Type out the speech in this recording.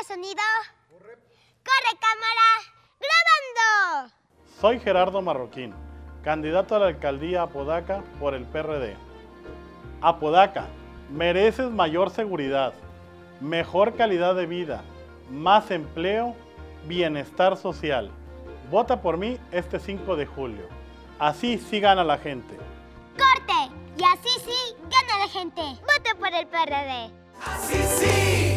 sonido. ¡Corre, cámara! ¡Grabando! Soy Gerardo Marroquín, candidato a la alcaldía Apodaca por el PRD. Apodaca, mereces mayor seguridad, mejor calidad de vida, más empleo, bienestar social. Vota por mí este 5 de julio. Así sí gana la gente. ¡Corte! Y así sí gana la gente. ¡Vote por el PRD! Así sí.